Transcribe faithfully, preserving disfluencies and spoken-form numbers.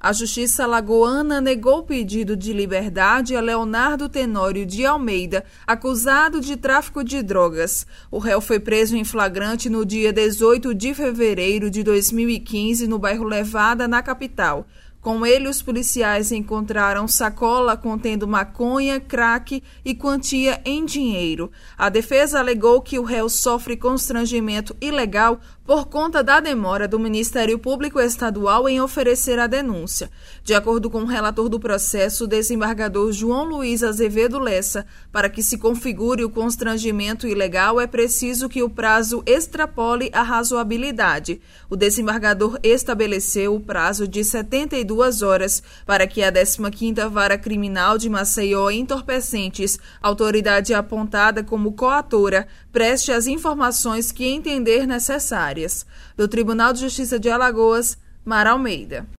A Justiça alagoana negou o pedido de liberdade a Leonardo Tenório de Almeida, acusado de tráfico de drogas. O réu foi preso em flagrante no dia dezoito de fevereiro de dois mil e quinze, no bairro Levada, na capital. Com ele, os policiais encontraram sacola contendo maconha, crack e quantia em dinheiro. A defesa alegou que o réu sofre constrangimento ilegal por conta da demora do Ministério Público Estadual em oferecer a denúncia. De acordo com o relator do processo, o desembargador João Luiz Azevedo Lessa, para que se configure o constrangimento ilegal, é preciso que o prazo extrapole a razoabilidade. O desembargador estabeleceu o prazo de setenta e duas horas para que a décima quinta Vara Criminal de Maceió Entorpecentes, autoridade apontada como coatora, preste as informações que entender necessárias. Do Tribunal de Justiça de Alagoas, Mara Almeida.